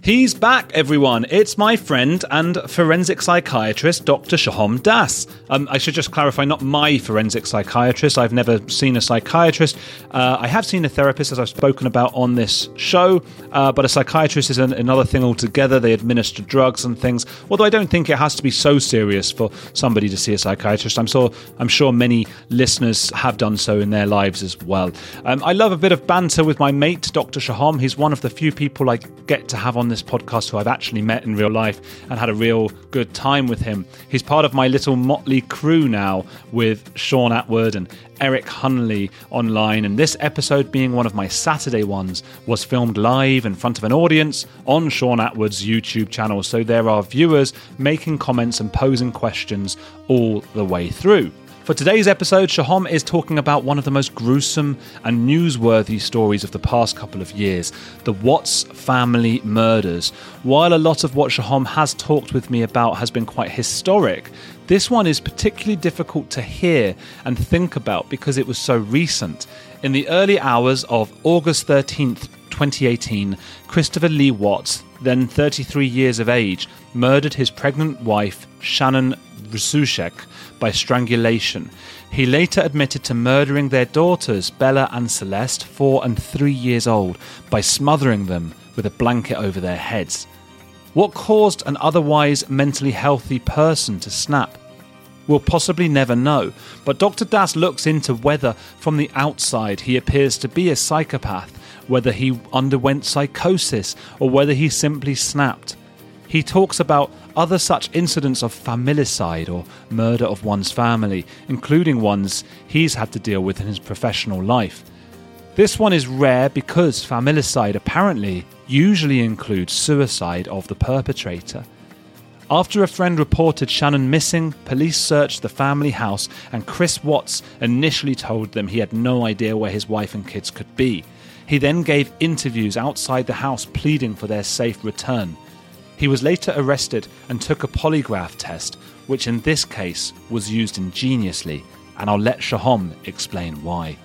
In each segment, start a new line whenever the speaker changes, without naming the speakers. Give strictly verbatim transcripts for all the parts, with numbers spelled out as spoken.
He's back, everyone. It's my friend and forensic psychiatrist, Doctor Shahom Das. Um, I should just clarify, not my forensic psychiatrist. I've never seen a psychiatrist. Uh, I have seen a therapist, as I've spoken about on this show, uh, but a psychiatrist is an, another thing altogether. They administer drugs and things, although I don't think it has to be so serious for somebody to see a psychiatrist. I'm sure, I'm sure many listeners have done so in their lives as well. Um, I love a bit of banter with my mate, Doctor Shahom. He's one of the few people I get to have on this podcast who I've actually met in real life and had a real good time with him. He's part of my little motley crew now with Sean Atwood and Eric Hunley online, and this episode, being one of my Saturday ones, was filmed live in front of an audience on Sean Atwood's YouTube channel, so there are viewers making comments and posing questions all the way through. For today's episode, Shahom is talking about one of the most gruesome and newsworthy stories of the past couple of years, the Watts family murders. While a lot of what Shahom has talked with me about has been quite historic, this one is particularly difficult to hear and think about because it was so recent. In the early hours of August thirteenth, twenty eighteen, Christopher Lee Watts, then thirty-three years of age, murdered his pregnant wife, Shannon Rusushek, by strangulation. He later admitted to murdering their daughters, Bella and Celeste, four and three years old, by smothering them with a blanket over their heads. What caused an otherwise mentally healthy person to snap? We'll possibly never know, but Doctor Das looks into whether, from the outside, he appears to be a psychopath, whether he underwent psychosis, or whether he simply snapped. He talks about other such incidents of familicide or murder of one's family, including ones he's had to deal with in his professional life. This one is rare because familicide apparently usually includes suicide of the perpetrator. After a friend reported Shannon missing, police searched the family house, and Chris Watts initially told them he had no idea where his wife and kids could be. He then gave interviews outside the house pleading for their safe return. He was later arrested and took a polygraph test, which in this case was used ingeniously, and I'll let Shahom explain why.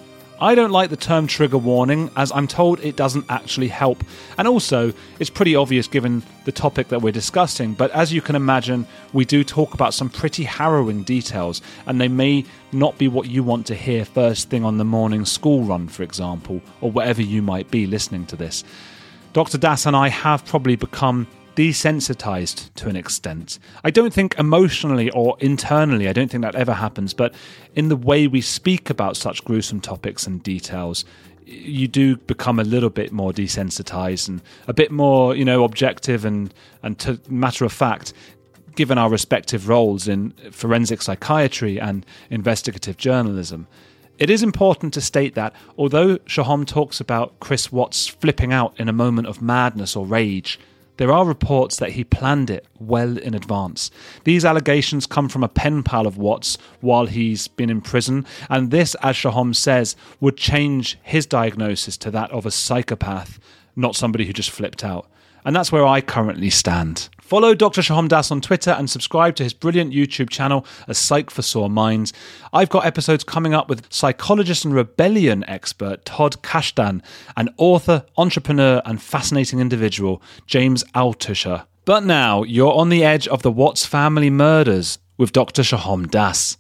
I don't like the term trigger warning, as I'm told it doesn't actually help, and also it's pretty obvious given the topic that we're discussing, but as you can imagine, we do talk about some pretty harrowing details, and they may not be what you want to hear first thing on the morning school run, for example, or wherever you might be listening to this. Doctor Das and I have probably become desensitized to an extent. I don't think emotionally or internally, I don't think that ever happens, but in the way we speak about such gruesome topics and details, you do become a little bit more desensitized and a bit more, you know, objective and, and to matter of fact, given our respective roles in forensic psychiatry and investigative journalism. It is important to state that, although Shahom talks about Chris Watts flipping out in a moment of madness or rage, there are reports that he planned it well in advance. These allegations come from a pen pal of Watts while he's been in prison, and this, as Shahom says, would change his diagnosis to that of a psychopath, not somebody who just flipped out. And that's where I currently stand. Follow Doctor Shahom Das on Twitter and subscribe to his brilliant YouTube channel, A Psych for Sore Minds. I've got episodes coming up with psychologist and rebellion expert Todd Kashdan and author, entrepreneur and fascinating individual James Altucher. But now you're on the edge of the Watts family murders with Doctor Shahom Das.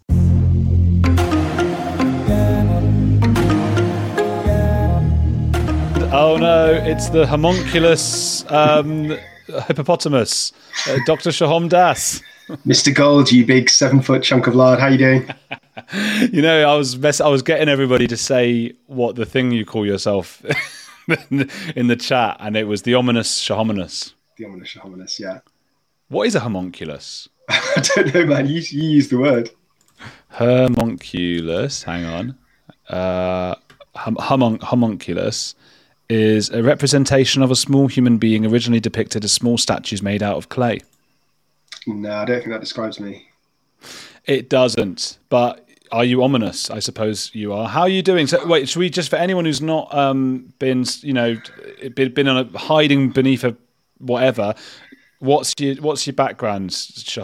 Oh no, it's the homunculus um, hippopotamus, uh, Doctor Shahom Das.
Mister Gold, you big seven-foot chunk of lard, how you doing?
You know, I was mess- I was getting everybody to say what the thing you call yourself in the chat, and it was the ominous Shahominus.
The ominous Shahominus, yeah.
What is a homunculus?
I don't know, man. You, you use the word.
Homunculus, hang on. Uh, hum- homun- homunculus is a representation of a small human being originally depicted as small statues made out of clay.
No, I don't think that describes me.
It doesn't, but are you ominous? I suppose you are. How are you doing? So, wait, should we just, for anyone who's not um, been, you know, been, been on a, hiding beneath a whatever, what's your what's your background, Shahom?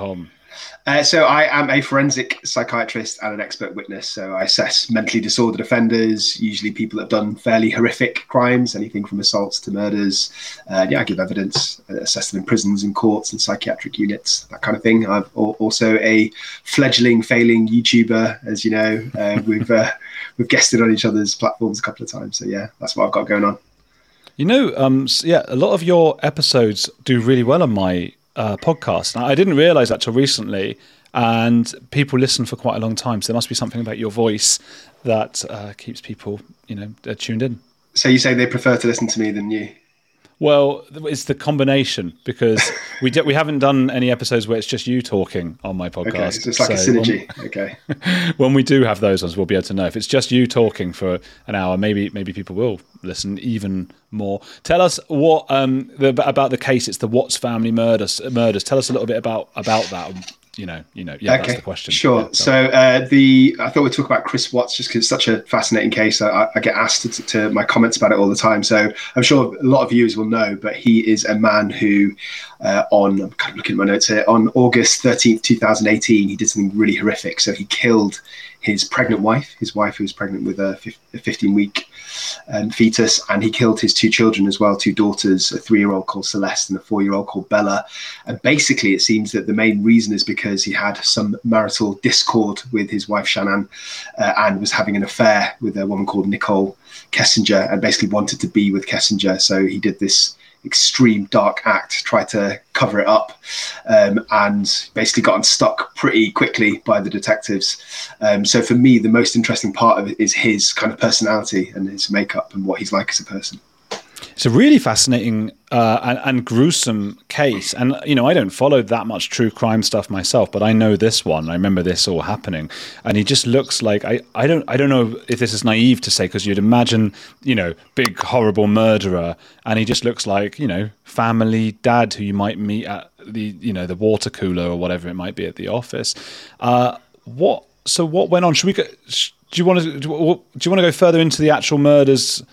Uh, so I am a forensic psychiatrist and an expert witness. So I assess mentally disordered offenders, usually people that have done fairly horrific crimes, anything from assaults to murders. Uh, yeah, I give evidence, assess them in prisons and courts and psychiatric units, that kind of thing. I'm also a fledgling, failing YouTuber, as you know. Uh, we've uh, we've guested on each other's platforms a couple of times. So yeah, that's what I've got going on.
You know, um, yeah, a lot of your episodes do really well on my uh, podcast. Now, I didn't realize that till recently, and people listen for quite a long time. So there must be something about your voice that uh, keeps people, you know, uh, tuned in.
So you say they prefer to listen to me than you?
Well, it's the combination, because we d- we haven't done any episodes where it's just you talking on my podcast.
Okay, so it's like so a synergy. When, okay.
When we do have those ones, we'll be able to know. If it's just you talking for an hour, maybe maybe people will listen even more. Tell us what um the, about the case. It's the Watts family murders. Murders. Tell us a little bit about about that. You know, you know, yeah, okay. That's the question.
Sure.
Yeah,
so uh, the I thought we'd talk about Chris Watts just because it's such a fascinating case. I, I get asked to, to my comments about it all the time. So I'm sure a lot of viewers will know, but he is a man who, uh, on I'm kind of looking at my notes here, on August thirteenth, twenty eighteen, he did something really horrific. So he killed his pregnant wife, his wife who was pregnant with a fifteen-week um, fetus, and he killed his two children as well, two daughters, a three-year-old called Celeste and a four-year-old called Bella. And basically, it seems that the main reason is because he had some marital discord with his wife Shannon, uh, and was having an affair with a woman called Nicole Kessinger, and basically wanted to be with Kessinger. So he did this extreme dark act, tried to cover it up, um, and basically got unstuck pretty quickly by the detectives. Um, so for me, the most interesting part of it is his kind of personality and his makeup and what he's like as a person.
It's a really fascinating uh, and, and gruesome case. And, you know, I don't follow that much true crime stuff myself, but I know this one. I remember this all happening. And he just looks like, I, I don't I don't know if this is naive to say, because you'd imagine, you know, big, horrible murderer. And he just looks like, you know, family dad who you might meet at the, you know, the water cooler or whatever it might be at the office. Uh, what? So what went on? Should we go, do you want to do you want to go further into the actual murders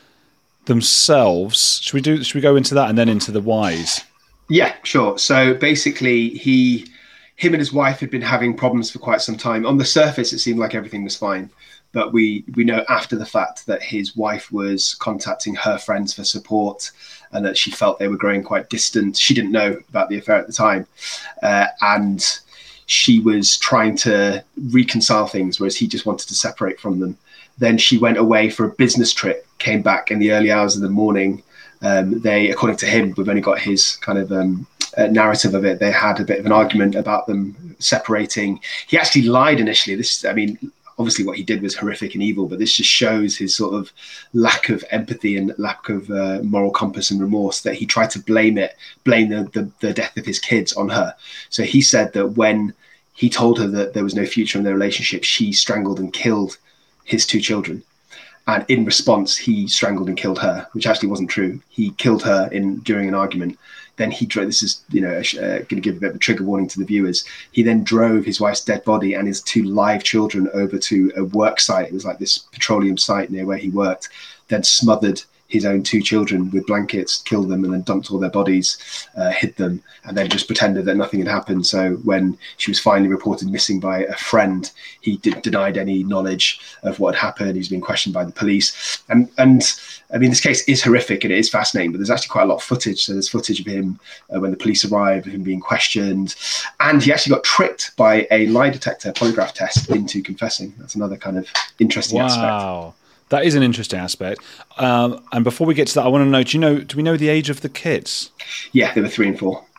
themselves? Should we do? Should we go into that and then into the whys?
Yeah, sure. So basically, he, him and his wife had been having problems for quite some time. On the surface, it seemed like everything was fine, but we we know after the fact that his wife was contacting her friends for support, and that she felt they were growing quite distant. She didn't know about the affair at the time, uh, and she was trying to reconcile things, whereas he just wanted to separate from them. Then she went away for a business trip, came back in the early hours of the morning. Um, they, according to him, we've only got his kind of um, uh, narrative of it. They had a bit of an argument about them separating. He actually lied initially. This, I mean, obviously what he did was horrific and evil, but this just shows his sort of lack of empathy and lack of uh, moral compass and remorse, that he tried to blame it, blame the, the, the death of his kids on her. So he said that when he told her that there was no future in their relationship, she strangled and killed his two children, and in response he strangled and killed her, which actually wasn't true. He killed her in during an argument. Then he drove, this is, you know, uh, going to give a bit of a trigger warning to the viewers. He then drove his wife's dead body and his two live children over to a work site. It was like this petroleum site near where he worked, then smothered his own two children with blankets, killed them, and then dumped all their bodies, uh, hid them, and then just pretended that nothing had happened. So when she was finally reported missing by a friend, he did, denied any knowledge of what had happened. He's been questioned by the police. And, and I mean, this case is horrific and it is fascinating, but there's actually quite a lot of footage. So there's footage of him uh, when the police arrived, of him being questioned. And he actually got tricked by a lie detector polygraph test into confessing. That's another kind of interesting
wow.
aspect.
Wow. That is an interesting aspect. Um, and before we get to that, I want to know, do you know, do we know the age of the kids?
Yeah, they were three and four.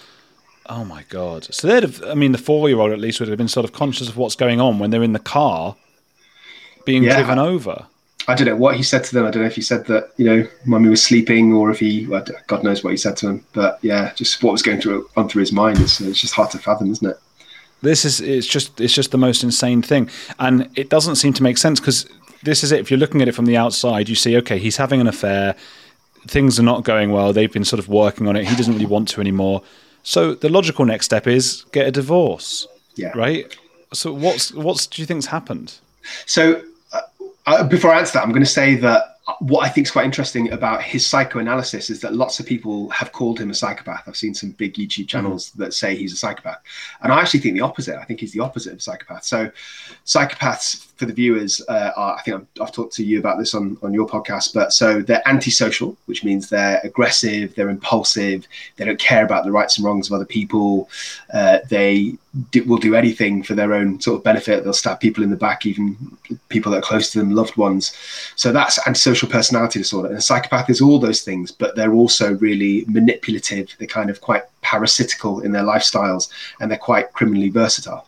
Oh my God. So they'd have, I mean, the four-year-old at least would have been sort of conscious of what's going on when they're in the car being yeah. driven over.
I don't know what he said to them. I don't know if he said that, you know, mummy was sleeping, or if he, well, God knows what he said to them. But yeah, just what was going through on through his mind. It's, it's just hard to fathom, isn't it?
This is, it's just, it's just the most insane thing. And it doesn't seem to make sense, because this is it. If you're looking at it from the outside, you see, okay, he's having an affair. Things are not going well. They've been sort of working on it. He doesn't really want to anymore. So the logical next step is get a divorce.
Yeah.
Right? So what's, what's do you think's happened?
So uh, uh, before I answer that, I'm going to say that what I think is quite interesting about his psychoanalysis is that lots of people have called him a psychopath. I've seen some big YouTube channels mm-hmm. that say he's a psychopath. And I actually think the opposite. I think he's the opposite of a psychopath. So psychopaths, for the viewers, uh, are, I think I've, I've talked to you about this on, on your podcast, but so they're antisocial, which means they're aggressive, they're impulsive, they don't care about the rights and wrongs of other people. Uh, they do, will do anything for their own sort of benefit. They'll stab people in the back, even people that are close to them, loved ones. So that's antisocial personality disorder. And a psychopath is all those things, but they're also really manipulative. They're kind of quite parasitical in their lifestyles, and they're quite criminally versatile.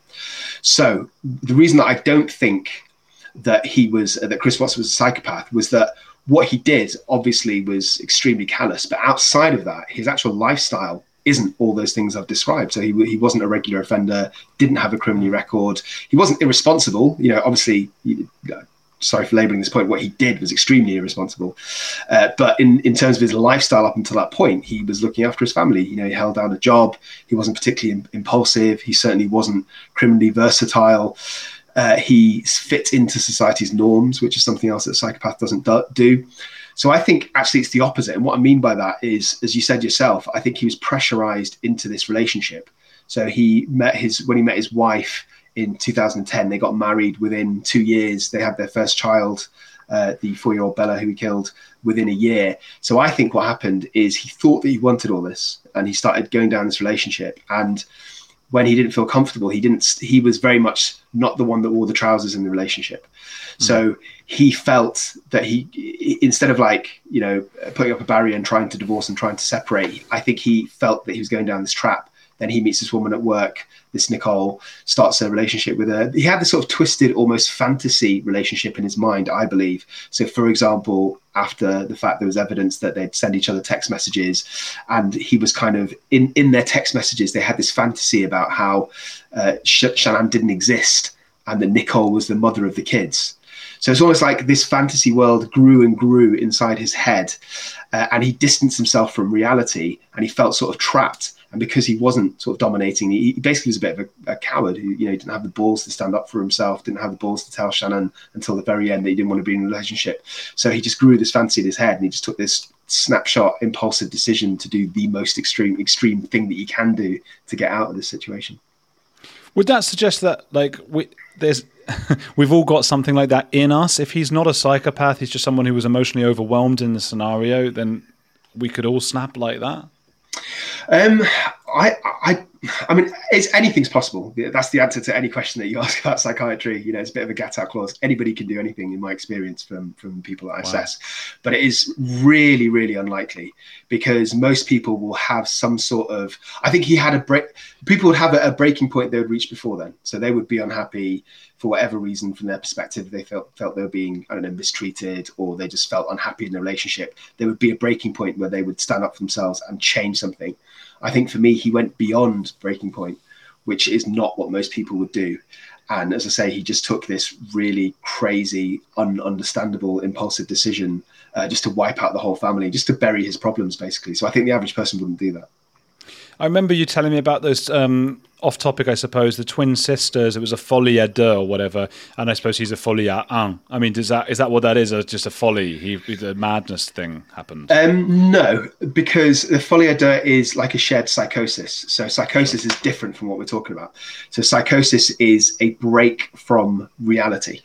So the reason that I don't think that he was, uh, that Chris Watts was a psychopath was that what he did obviously was extremely callous, but outside of that, his actual lifestyle isn't all those things I've described. So he he wasn't a regular offender, didn't have a criminal record. He wasn't irresponsible. You know, obviously, you, uh, sorry for labeling this point, what he did was extremely irresponsible. Uh, but in, in terms of his lifestyle up until that point, he was looking after his family. You know, he held down a job. He wasn't particularly im- impulsive. He certainly wasn't criminally versatile. Uh, he fit into society's norms, which is something else that a psychopath doesn't do. So I think actually it's the opposite. And what I mean by that is, as you said yourself, I think he was pressurized into this relationship. So he met his, when he met his wife in two thousand ten, they got married within two years. They had their first child, uh, the four-year-old Bella, who he killed, within a year. So I think what happened is he thought that he wanted all this, and he started going down this relationship. And when he didn't feel comfortable, he didn't. He was very much not the one that wore the trousers in the relationship. Mm. So he felt that he, instead of like, you know, putting up a barrier and trying to divorce and trying to separate, I think he felt that he was going down this trap. Then he meets this woman at work, this Nicole, starts a relationship with her. He had this sort of twisted, almost fantasy relationship in his mind, I believe. So, for example, after the fact there was evidence that they'd send each other text messages, and he was kind of, in, in their text messages, they had this fantasy about how uh, Sh- Shanann didn't exist and that Nicole was the mother of the kids. So it's almost like this fantasy world grew and grew inside his head, uh, and he distanced himself from reality, and he felt sort of trapped. And because he wasn't sort of dominating, he basically was a bit of a, a coward who, you know, didn't have the balls to stand up for himself, didn't have the balls to tell Shanann until the very end that he didn't want to be in a relationship. So he just grew this fantasy in his head, and he just took this snapshot, impulsive decision to do the most extreme, extreme thing that he can do to get out of this situation.
Would that suggest that, like, we, there's we've all got something like that in us? If he's not a psychopath, he's just someone who was emotionally overwhelmed in the scenario, then we could all snap like that?
Um, I, I, I mean, it's anything's possible. That's the answer to any question that you ask about psychiatry. You know, it's a bit of a get-out clause. Anybody can do anything, in my experience, from from people that I assess. Wow. But it is really, really unlikely, because most people will have some sort of. I think he had a break. People would have a, a breaking point they would reach before then, so they would be unhappy for whatever reason from their perspective. They felt felt they were being, I don't know, mistreated, or they just felt unhappy in the relationship. There would be a breaking point where they would stand up for themselves and change something. I think for me, he went beyond breaking point, which is not what most people would do. And as I say, he just took this really crazy, ununderstandable, impulsive decision uh, just to wipe out the whole family, just to bury his problems, basically. So I think the average person wouldn't do that.
I remember you telling me about those, um, off topic, I suppose, the twin sisters. It was a folie à deux or whatever, and I suppose he's a folie à un. I mean, does that is that what that is, or just a folly? He the madness thing happened.
Um, no, because the folie à deux is like a shared psychosis. So psychosis is different from what we're talking about. So psychosis is a break from reality.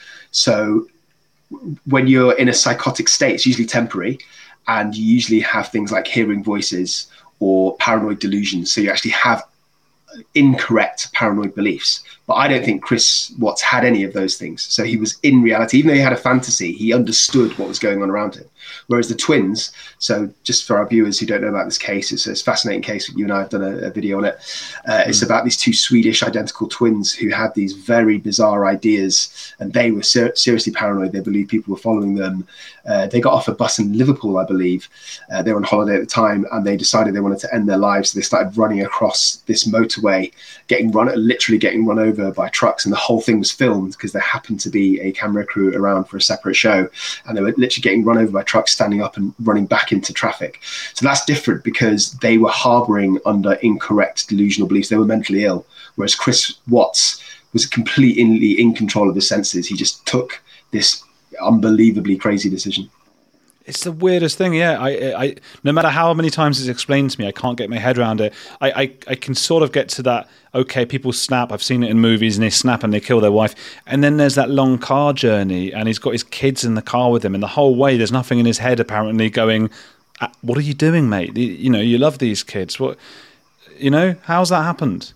So when you're in a psychotic state, it's usually temporary, and you usually have things like hearing voices or paranoid delusions. So you actually have incorrect paranoid beliefs. But I don't think Chris Watts had any of those things. So he was in reality, even though he had a fantasy, he understood what was going on around him. Whereas the twins, so just for our viewers who don't know about this case, it's a fascinating case. You and I have done a, a video on it. Uh, mm. It's about these two Swedish identical twins who had these very bizarre ideas, and they were ser- seriously paranoid. They believed people were following them. Uh, they got off a bus in Liverpool, I believe. Uh, they were on holiday at the time, and they decided they wanted to end their lives. So they started running across this motorway, getting run, literally getting run over by trucks, and the whole thing was filmed because there happened to be a camera crew around for a separate show, and they were literally getting run over by trucks, standing up and running back into traffic. So that's different because they were harboring under incorrect delusional beliefs. They were mentally ill, whereas Chris Watts was completely in control of his senses. He just took this unbelievably crazy decision.
It's the weirdest thing, yeah. I, I, no matter how many times it's explained to me, I can't get my head around it. I, I, I can sort of get to that, okay, people snap, I've seen it in movies, and they snap and they kill their wife. And then there's that long car journey, and he's got his kids in the car with him, and the whole way there's nothing in his head apparently going, what are you doing, mate? You know, you love these kids. What, you know, how's that happened?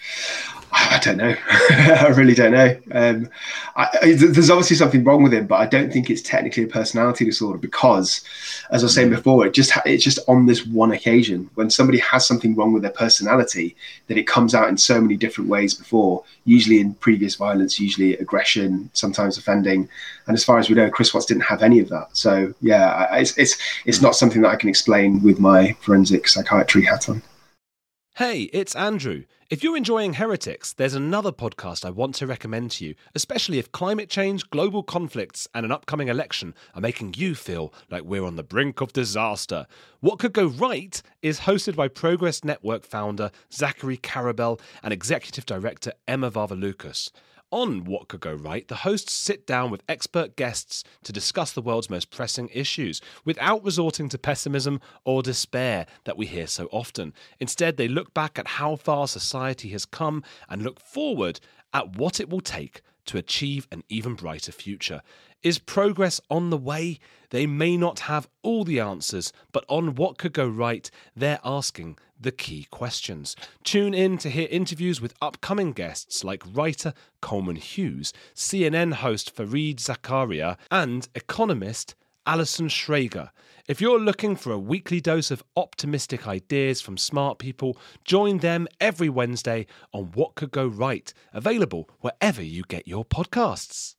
I don't know. I really don't know. Um, I, I, there's obviously something wrong with him, but I don't think it's technically a personality disorder because, as I was saying before, it just it's just on this one occasion when somebody has something wrong with their personality that it comes out in so many different ways before, usually in previous violence, usually aggression, sometimes offending. And as far as we know, Chris Watts didn't have any of that. So yeah, I, it's it's it's not something that I can explain with my forensic psychiatry hat on.
Hey, it's Andrew. If you're enjoying Heretics, there's another podcast I want to recommend to you, especially if climate change, global conflicts, and an upcoming election are making you feel like we're on the brink of disaster. What Could Go Right is hosted by Progress Network founder Zachary Karabell and executive director Emma Varvaloucas. On What Could Go Right, the hosts sit down with expert guests to discuss the world's most pressing issues without resorting to pessimism or despair that we hear so often. Instead, they look back at how far society has come and look forward at what it will take to achieve an even brighter future. Is progress on the way? They may not have all the answers, but on What Could Go Right, they're asking the key questions. Tune in to hear interviews with upcoming guests like writer Coleman Hughes, C N N host Fareed Zakaria, and economist Alison Schrager. If you're looking for a weekly dose of optimistic ideas from smart people, join them every Wednesday on What Could Go Right, available wherever you get your podcasts.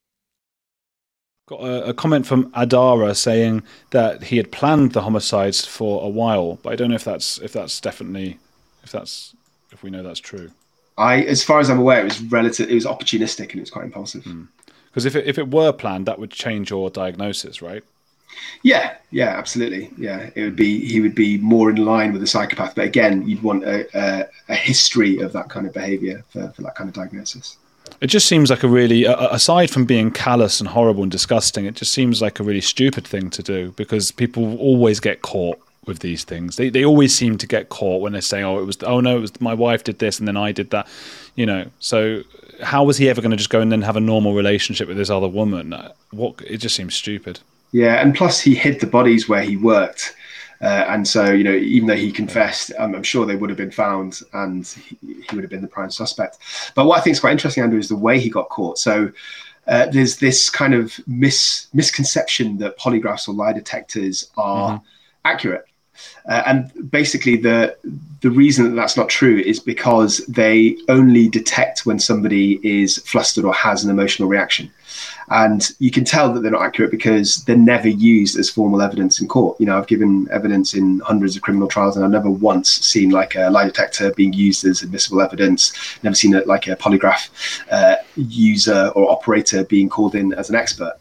Got a, a comment from Adara saying that he had planned the homicides for a while, but I don't know if that's if that's definitely if that's if we know that's true.
I, as far as I'm aware, it was relative. It was opportunistic and it was quite impulsive.
Because mm. if it, if it were planned, that would change your diagnosis, right?
Yeah, yeah, absolutely. Yeah, it would be he would be more in line with a psychopath, but again, you'd want a, a, a history of that kind of behaviour for, for that kind of diagnosis.
It just seems like a really, aside from being callous and horrible and disgusting, it just seems like a really stupid thing to do because people always get caught with these things. They they always seem to get caught when they're saying, oh, it was, oh no, it was my wife did this and then I did that, you know. So how was he ever going to just go and then have a normal relationship with this other woman? What, it just seems stupid.
Yeah, and plus he hid the bodies where he worked. Uh, and so, you know, even though he confessed, um, I'm sure they would have been found and he, he would have been the prime suspect. But what I think is quite interesting, Andrew, is the way he got caught. So uh, there's this kind of mis- misconception that polygraphs or lie detectors are mm-hmm. accurate. Uh, and basically the the reason that that's not true is because they only detect when somebody is flustered or has an emotional reaction. And you can tell that they're not accurate because they're never used as formal evidence in court. You know, I've given evidence in hundreds of criminal trials and I've never once seen like a lie detector being used as admissible evidence, never seen it like a polygraph uh, user or operator being called in as an expert.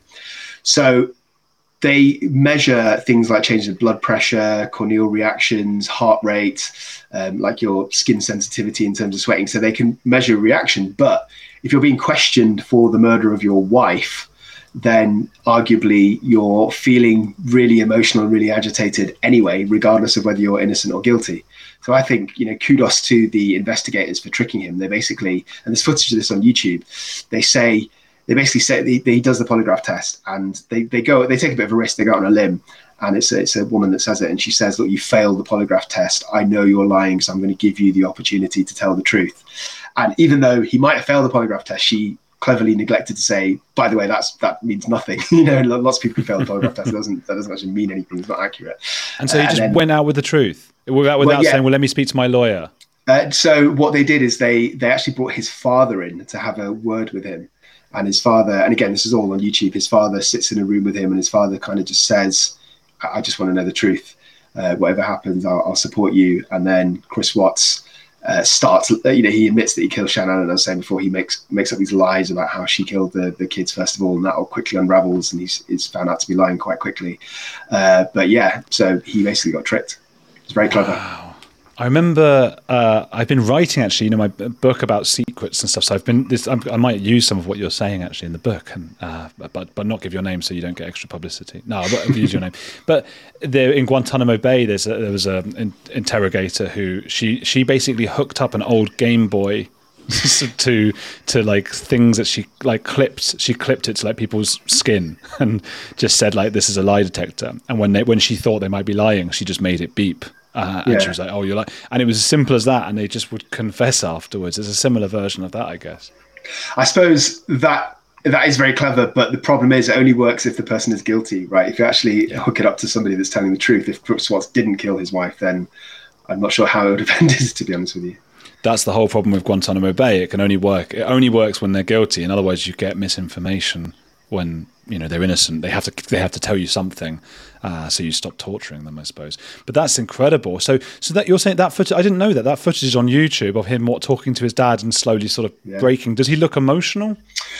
So they measure things like changes in blood pressure, corneal reactions, heart rate, um, like your skin sensitivity in terms of sweating. So they can measure reaction. But if you're being questioned for the murder of your wife, then arguably you're feeling really emotional and really agitated anyway, regardless of whether you're innocent or guilty. So I think, you know, kudos to the investigators for tricking him. They basically, and there's footage of this on YouTube, they say, They basically say he, he does the polygraph test and they, they go, they take a bit of a risk. They go out on a limb and it's a, it's a woman that says it. And she says, look, you failed the polygraph test. I know you're lying. So I'm going to give you the opportunity to tell the truth. And even though he might have failed the polygraph test, she cleverly neglected to say, by the way, that's, that means nothing. You know, lots of people who fail the polygraph test. It doesn't, that doesn't actually mean anything. It's not accurate.
And so he
uh,
just
then,
went out with the truth without, without
well, yeah.
saying, well, let me speak to my lawyer.
Uh, so what they did is they, they actually brought his father in to have a word with him. And his father, and again, this is all on YouTube, his father sits in a room with him and his father kind of just says, I just want to know the truth. Uh, whatever happens, I'll, I'll support you. And then Chris Watts uh, starts, you know, he admits that he killed Shannon. And I was saying before, he makes makes up these lies about how she killed the, the kids, first of all, and that all quickly unravels. And he's, he's found out to be lying quite quickly. Uh, but yeah, so he basically got tricked. It's very clever.
Wow. I remember uh, I've been writing actually, you know, my book about secrets and stuff. So I've been this. I'm, I might use some of what you're saying actually in the book, and uh, but but not give your name so you don't get extra publicity. No, I'll use your name. But there in Guantanamo Bay, there's a, there was a an interrogator who she she basically hooked up an old Game Boy to to like things that she like clipped. She clipped it to like people's skin and just said like this is a lie detector. And when they when she thought they might be lying, she just made it beep. Uh, and yeah. she was like, "Oh, you're like," and it was as simple as that, and they just would confess afterwards. There's a similar version of that, I guess.
I suppose that that is very clever, but the problem is it only works if the person is guilty, right? If you actually yeah. hook it up to somebody that's telling the truth. If Brooks Watts didn't kill his wife, then I'm not sure how it would have ended, to be honest with you.
That's the whole problem with Guantanamo Bay. It can only work. It only works when they're guilty, and otherwise you get misinformation when you know they're innocent. They have to they have to tell you something, uh, so you stop torturing them, I suppose. But that's incredible. So so that you're saying that footage, I didn't know that that footage is on YouTube of him what talking to his dad and slowly sort of yeah. breaking. Does he look emotional?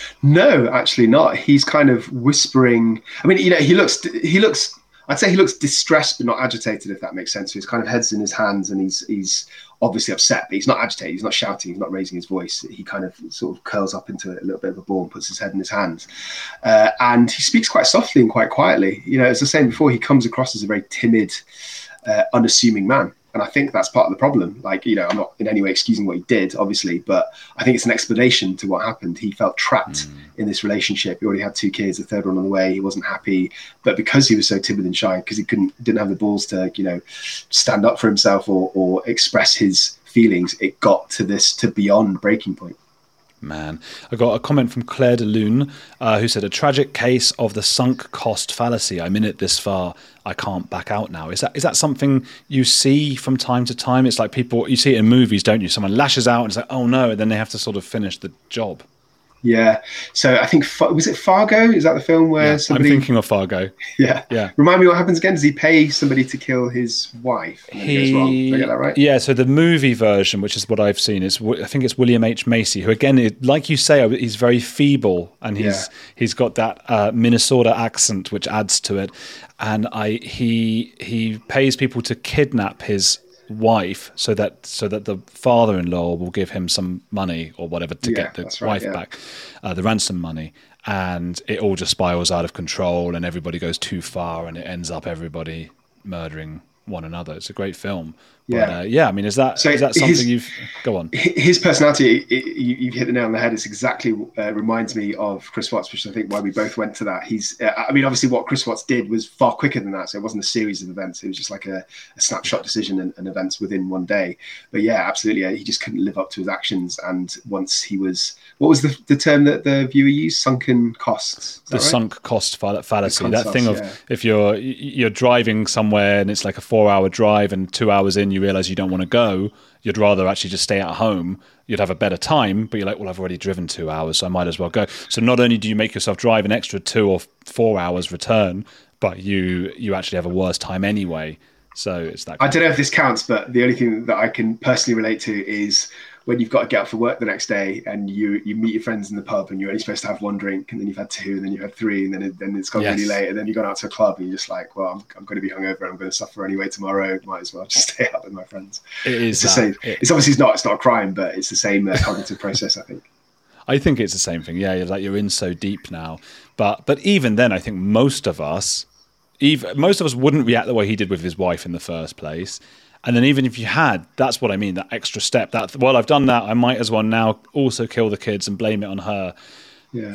No, actually not. He's kind of whispering. I mean, you know, he looks he looks. I'd say he looks distressed but not agitated, if that makes sense. So his kind of head's in his hands, and he's he's obviously upset, but he's not agitated. He's not shouting. He's not raising his voice. He kind of sort of curls up into a little bit of a ball and puts his head in his hands. Uh, and he speaks quite softly and quite quietly. You know, as I was saying before, he comes across as a very timid, uh, unassuming man. And I think that's part of the problem. Like, you know, I'm not in any way excusing what he did, obviously, but I think it's an explanation to what happened. He felt trapped mm. in this relationship. He already had two kids, the third one on the way. He wasn't happy. But because he was so timid and shy, because he couldn't, didn't have the balls to, you know, stand up for himself or, or express his feelings, it got to this, to beyond breaking point.
Man, I got a comment from Claire de Lune, uh, who said, "A tragic case of the sunk cost fallacy. I'm in it this far. I can't back out now." Is that is that something you see from time to time? It's like people, you see it in movies, don't you? Someone lashes out and it's like, oh no, and then they have to sort of finish the job.
Yeah. So I think, was it Fargo? Is that the film where
yeah,
somebody...
I'm thinking of Fargo.
Yeah.
Yeah.
Remind me what happens again. Does he pay somebody to kill his wife? And then he, he goes wrong? Did I get that right?
Yeah. So the movie version, which is what I've seen, is I think it's William H. Macy, who again, like you say, he's very feeble and he's yeah. he's got that uh, Minnesota accent, which adds to it. And I he he pays people to kidnap his wife so that so that the father-in-law will give him some money or whatever to
yeah,
get the
right,
wife
yeah.
back, uh, the ransom money, and it all just spirals out of control and everybody goes too far and it ends up everybody murdering one another. It's a great film.
Yeah,
but, uh, yeah. I mean, is that
so
is that something
his, you've
go on?
His personality, it, you, you've hit the nail on the head. It's exactly uh, reminds me of Chris Watts, which I think why we both went to that. He's, uh, I mean, obviously, what Chris Watts did was far quicker than that. So it wasn't a series of events. It was just like a, a snapshot decision and, and events within one day. But yeah, absolutely, he just couldn't live up to his actions. And once he was, what was the, the term that the viewer used? Sunken costs.
The right? sunk cost fallacy. That
cost,
thing of
yeah.
if you're you're driving somewhere and it's like a four-hour drive, and two hours in you realize you don't want to go, you'd rather actually just stay at home. You'd have a better time, but you're like, well, I've already driven two hours, so I might as well go. So not only do you make yourself drive an extra two or four hours return, but you you actually have a worse time anyway. So it's that.
I don't know if this counts, but the only thing that I can personally relate to is when you've got to get up for work the next day and you you meet your friends in the pub and you're only supposed to have one drink, and then you've had two, and then you've had three, and then it, then it's gone yes. really late, and then you've gone out to a club and you're just like, well, I'm, I'm going to be hungover, I'm going to suffer anyway tomorrow, might as well just stay out with my friends.
It is
it's
the
same. It, it's obviously it's not it's not a crime, but it's the same uh, cognitive process, I think.
I think it's the same thing. Yeah, you're like you're in so deep now, but but even then, I think most of us, even most of us wouldn't react the way he did with his wife in the first place. And then even if you had, that's what I mean, that extra step, that, well, I've done that, I might as well now also kill the kids and blame it on her.
Yeah.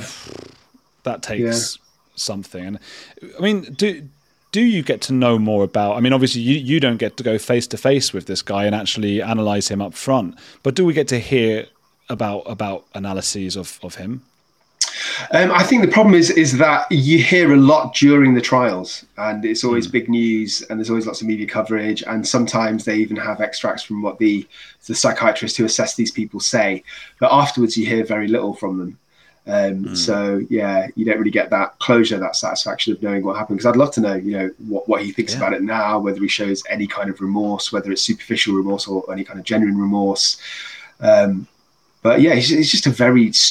That takes yeah. something. And I mean, do do you get to know more about, I mean, obviously you, you don't get to go face to face with this guy and actually analyze him up front, but do we get to hear about about analyses of, of him?
Um, I think the problem is is that you hear a lot during the trials, and it's always mm. big news, and there's always lots of media coverage, and sometimes they even have extracts from what the the psychiatrists who assess these people say, but afterwards you hear very little from them. Um, mm. So yeah, you don't really get that closure, that satisfaction of knowing what happened. Because I'd love to know, you know, what, what he thinks yeah. about it now, whether he shows any kind of remorse, whether it's superficial remorse or any kind of genuine remorse. Um, but yeah, he's, he's just a very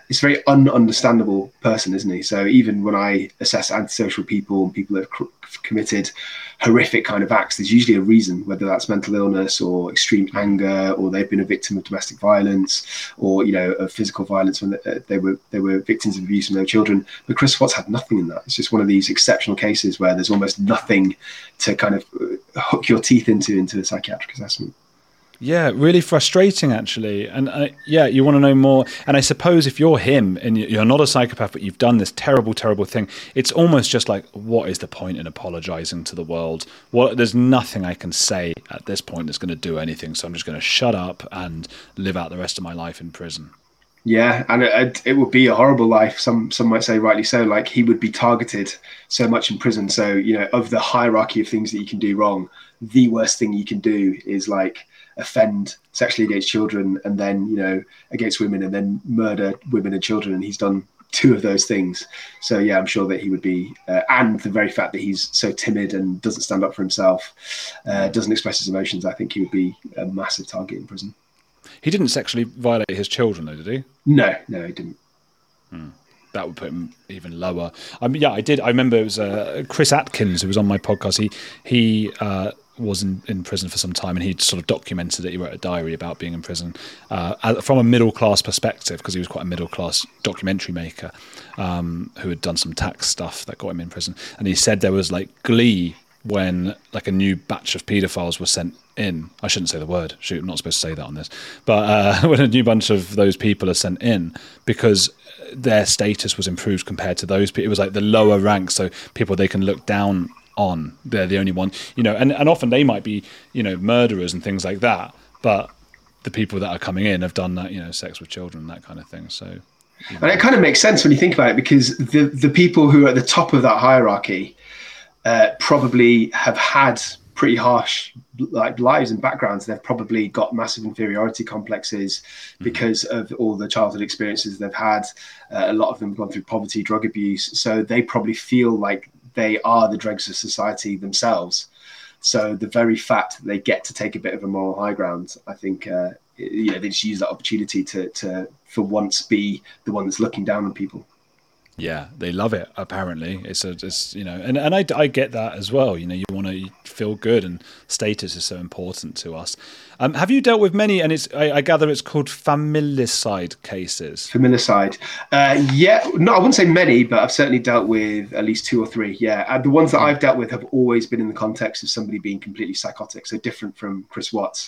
it's a very ununderstandable person, isn't he? So even when I assess antisocial people and people that have cr- committed horrific kind of acts, there's usually a reason, whether that's mental illness or extreme anger, or they've been a victim of domestic violence, or, you know, of physical violence when they were they were victims of abuse when they were children. But Chris Watts had nothing in that. It's just one of these exceptional cases where there's almost nothing to kind of hook your teeth into into a psychiatric assessment.
Yeah, really frustrating, actually. And uh, yeah, you want to know more. And I suppose if you're him and you're not a psychopath, but you've done this terrible, terrible thing, it's almost just like, what is the point in apologizing to the world? What, there's nothing I can say at this point that's going to do anything. So I'm just going to shut up and live out the rest of my life in prison.
Yeah, and it, it would be a horrible life. Some some might say rightly so. Like, he would be targeted so much in prison. So, you know, of the hierarchy of things that you can do wrong, the worst thing you can do is like offend sexually against children, and then, you know, against women, and then murder women and children. And he's done two of those things. So yeah, I'm sure that he would be, uh, and the very fact that he's so timid and doesn't stand up for himself, uh, doesn't express his emotions, I think he would be a massive target in prison.
He didn't sexually violate his children, though, did he?
No, no, he didn't.
Hmm. That would put him even lower. I mean, yeah, I did. I remember it was uh, Chris Atkins, who was on my podcast. He he uh, was in, in prison for some time, and he sort of documented it. He wrote a diary about being in prison uh, from a middle class perspective, because he was quite a middle class documentary maker um, who had done some tax stuff that got him in prison. And he said there was like glee when like a new batch of paedophiles were sent in. I shouldn't say the word. Shoot, I'm not supposed to say that on this. But uh, when a new bunch of those people are sent in, because their status was improved compared to those people. It was like the lower ranks, so people they can look down on. They're the only one, you know, and, and often they might be, you know, murderers and things like that. But the people that are coming in have done that, you know, sex with children, that kind of thing. So, you know.
And it kind of makes sense when you think about it, because the the people who are at the top of that hierarchy uh, probably have had pretty harsh like lives and backgrounds. They've probably got massive inferiority complexes because mm-hmm. of all the childhood experiences they've had. Uh, a lot of them have gone through poverty, drug abuse. So they probably feel like they are the dregs of society themselves. So the very fact that they get to take a bit of a moral high ground, I think, uh, you know, they just use that opportunity to, to, for once, be the one that's looking down on people.
Yeah, they love it. Apparently, it's a, it's you know, and and I, I get that as well. You know, you want to feel good, and status is so important to us. Um, have you dealt with many? And it's I, I gather it's called familicide cases.
Familicide, uh, yeah. No, I wouldn't say many, but I've certainly dealt with at least two or three. Yeah, uh, the ones that I've dealt with have always been in the context of somebody being completely psychotic, so different from Chris Watts.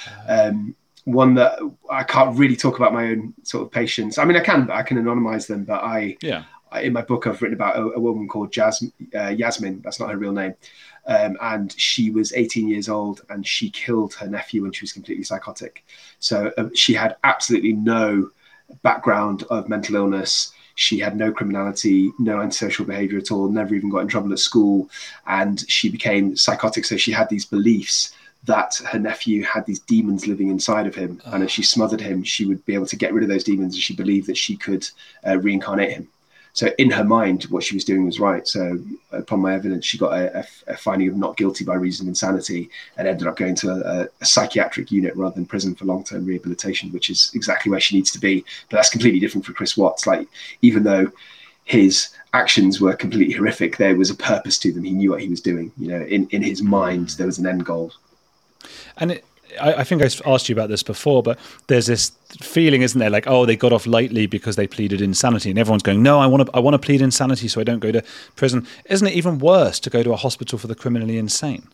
Um, one that I can't really talk about my own sort of patients. I mean, I can, I can anonymize them, but I, yeah. I, in my book, I've written about a, a woman called Jas, uh, Yasmin. That's not her real name. Um, and she was eighteen years old, and she killed her nephew when she was completely psychotic. So uh, she had absolutely no background of mental illness. She had no criminality, no antisocial behavior at all, never even got in trouble at school. And she became psychotic. So she had these beliefs that her nephew had these demons living inside of him. Oh. And if she smothered him, she would be able to get rid of those demons. And she believed that she could uh, reincarnate him. So in her mind, what she was doing was right. So upon my evidence, she got a, a, a finding of not guilty by reason of insanity, and ended up going to a, a psychiatric unit rather than prison for long-term rehabilitation, which is exactly where she needs to be. But that's completely different for Chris Watts. Like, even though his actions were completely horrific, there was a purpose to them. He knew what he was doing. You know, in, in his mind, there was an end goal.
And it, I, I think I asked you about this before, but there's this feeling, isn't there? Like, oh, they got off lightly because they pleaded insanity, and everyone's going, no, I want to, I want to plead insanity so I don't go to prison. Isn't it even worse to go to a hospital for the criminally insane?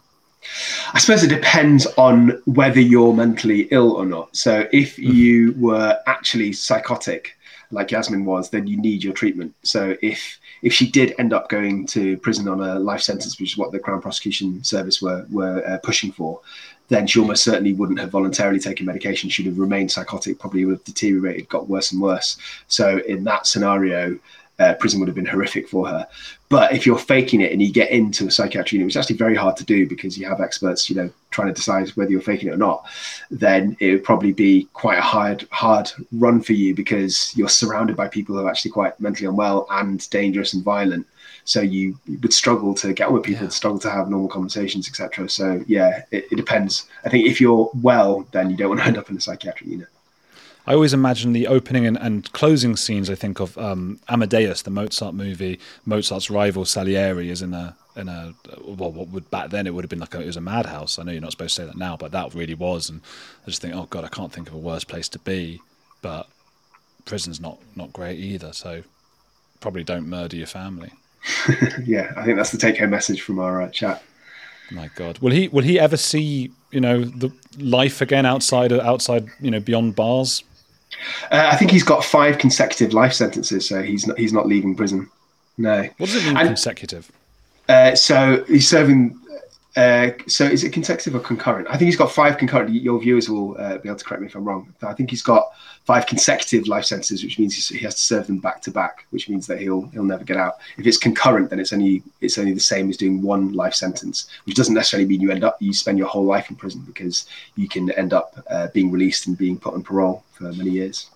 I suppose it depends on whether you're mentally ill or not. So if you were actually psychotic, like Yasmin was, then you need your treatment. So if if she did end up going to prison on a life sentence, which is what the Crown Prosecution Service were were uh, pushing for, then she almost certainly wouldn't have voluntarily taken medication. She'd have remained psychotic, probably would have deteriorated, got worse and worse. So in that scenario, uh, prison would have been horrific for her. But if you're faking it and you get into a psychiatric unit, which is actually very hard to do because you have experts, you know, trying to decide whether you're faking it or not, then it would probably be quite a hard, hard run for you, because you're surrounded by people who are actually quite mentally unwell and dangerous and violent. So you would struggle to get on with people, yeah. struggle to have normal conversations, et cetera. So yeah, it, it depends. I think if you're well, then you don't want to end up in a psychiatric unit.
I always imagine the opening and, and closing scenes. I think of um, Amadeus, the Mozart movie. Mozart's rival Salieri is in a in a well, what would back then it would have been like a, it was a madhouse. I know you're not supposed to say that now, but that really was. And I just think, oh God, I can't think of a worse place to be. But prison's not not great either. So probably don't murder your family.
Yeah, I think that's the take-home message from our uh, chat.
My God, will he will he ever see, you know, the life again outside outside you know beyond bars?
Uh, I think he's got five consecutive life sentences, so he's not he's not leaving prison. No.
What does it mean,
and,
consecutive?
Uh, so he's serving. Uh, so is it consecutive or concurrent? I think he's got five concurrent. Your viewers will uh, be able to correct me if I'm wrong. I think he's got five consecutive life sentences, which means he has to serve them back to back, which means that he'll he'll never get out. If it's concurrent, then it's only it's only the same as doing one life sentence, which doesn't necessarily mean you end up you spend your whole life in prison, because you can end up uh, being released and being put on parole for many years.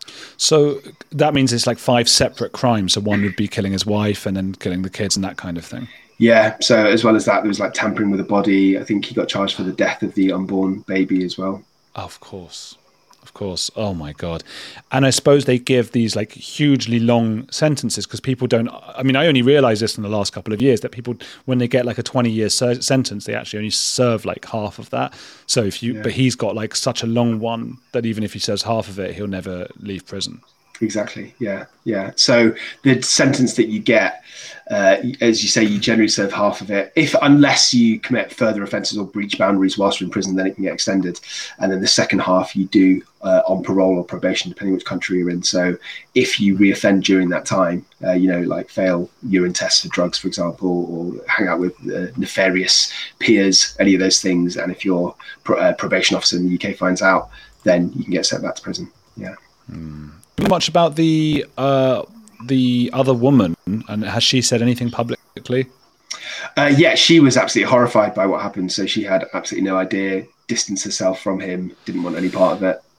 So that means it's like five separate crimes. So one would be killing his wife and then killing the kids and that kind of thing.
Yeah. So as well as that, there was like tampering with a body. I think he got charged for the death of the unborn baby as well.
Of course. Of course. Oh my God. And I suppose they give these like hugely long sentences because people don't, I mean, I only realized this in the last couple of years that people, when they get like a twenty year ser- sentence, they actually only serve like half of that. So if you, yeah. But he's got like such a long one that even if he serves half of it, he'll never leave prison.
Exactly. Yeah. Yeah. So the sentence that you get, uh, as you say, you generally serve half of it. If unless you commit further offences or breach boundaries whilst you're in prison, then it can get extended. And then the second half you do uh, on parole or probation, depending which country you're in. So if you reoffend during that time, uh, you know, like fail urine tests for drugs, for example, or hang out with uh, nefarious peers, any of those things, and if your pro- uh, probation officer in the U K finds out, then you can get sent back to prison. Yeah.
Mm. Much about the uh, the other woman, and has she said anything publicly?
Uh, yeah, she was absolutely horrified by what happened. So she had absolutely no idea, distanced herself from him, didn't want any part of it.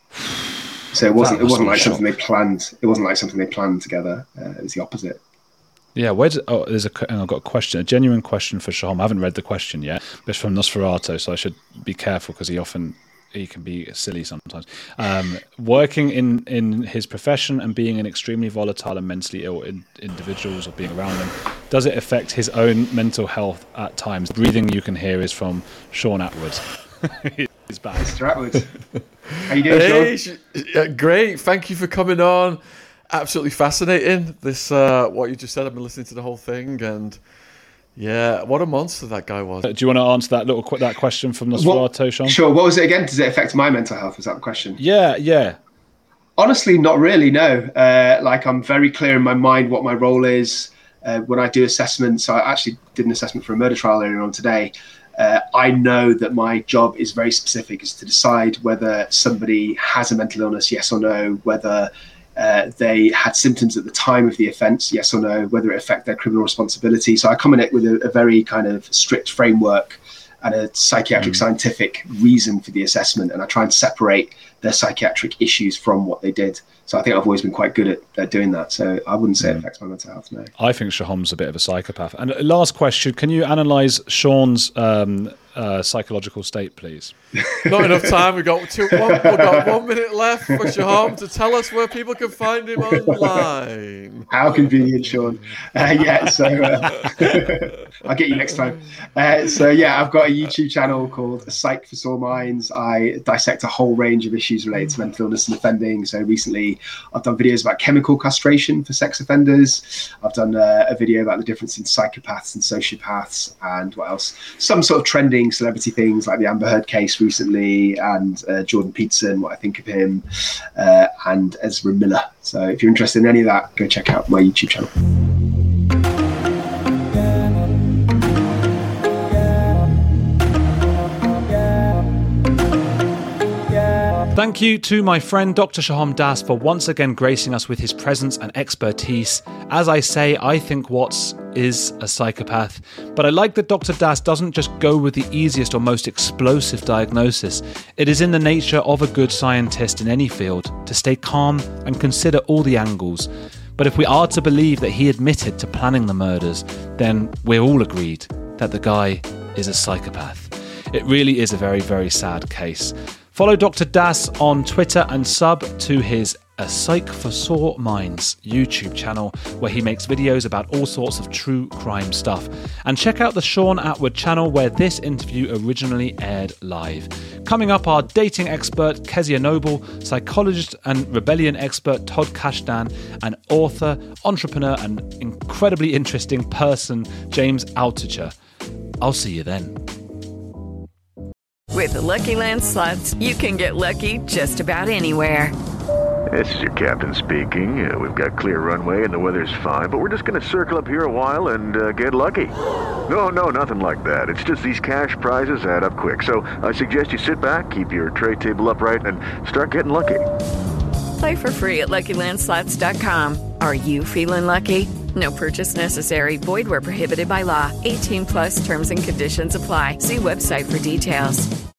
So it wasn't it wasn't like something they planned. It wasn't like something they planned together. Uh, it was the opposite.
Yeah, where did, oh, there's a, I've got a question, a genuine question for Shahom. I haven't read the question yet, but it's from Nosferatu, so I should be careful because he often. He can be silly sometimes. Um, working in, in his profession and being an extremely volatile and mentally ill in, individuals or being around them, does it affect his own mental health at times? The breathing you can hear is from Sean Atwood. He's back.
Mister Atwood. How you doing, hey, Sean?
Uh, great. Thank you for coming on. Absolutely fascinating. This uh, what you just said. I've been listening to the whole thing and... Yeah, what a monster that guy was.
Do you want to answer that little qu- that question from Nosferatu, Sean?
Sure. What was it again? Does it affect my mental health? Was that the question?
Yeah, yeah.
Honestly, not really, no. Uh, like, I'm very clear in my mind what my role is. Uh, when I do assessments, so I actually did an assessment for a murder trial earlier on today. Uh, I know that my job is very specific, is to decide whether somebody has a mental illness, yes or no, whether... Uh, they had symptoms at the time of the offence, yes or no, whether it affect their criminal responsibility. So I come in it with a, a very kind of strict framework and a psychiatric mm. scientific reason for the assessment. And I try and separate their psychiatric issues from what they did. So I think I've always been quite good at, at doing that. So I wouldn't say mm. it affects my mental health, no.
I think Shahom's a bit of a psychopath. And last question, can you analyse Sean's um, uh, psychological state, please?
Not enough time. We've got, two, one, we've got one minute left for Shahom to tell us where people can find him online.
How convenient, Sean. Uh, yeah, so uh, I'll get you next time. Uh, so yeah, I've got a YouTube channel called A Psych for Sore Minds. I dissect a whole range of issues related to mental illness and offending. So recently I've done videos about chemical castration for sex offenders. I've done uh, a video about the difference in psychopaths and sociopaths, and what else? Some sort of trending celebrity things like the Amber Heard case recently, and uh, Jordan Peterson, what I think of him, uh, and Ezra Miller. So if you're interested in any of that, go check out my YouTube channel.
Thank you to my friend Doctor Shahom Das for once again gracing us with his presence and expertise. As I say, I think Watts is a psychopath, but I like that Doctor Das doesn't just go with the easiest or most explosive diagnosis. It is in the nature of a good scientist in any field to stay calm and consider all the angles. But if we are to believe that he admitted to planning the murders, then we're all agreed that the guy is a psychopath. It really is a very, very sad case. Follow Doctor Das on Twitter and sub to his A Psych for Sore Minds YouTube channel, where he makes videos about all sorts of true crime stuff. And check out the Sean Atwood channel, where this interview originally aired live. Coming up, our dating expert Kezia Noble, psychologist and rebellion expert Todd Kashdan, and author, entrepreneur and incredibly interesting person James Altucher. I'll see you then.
With the Lucky Land Slots, you can get lucky just about anywhere.
This is your captain speaking. Uh, we've got clear runway and the weather's fine, but we're just going to circle up here a while and uh, get lucky. No, no, nothing like that. It's just these cash prizes add up quick. So I suggest you sit back, keep your tray table upright, and start getting lucky.
Play for free at Lucky Land Slots dot com. Are you feeling lucky? No purchase necessary. Void where prohibited by law. eighteen plus terms and conditions apply. See website for details.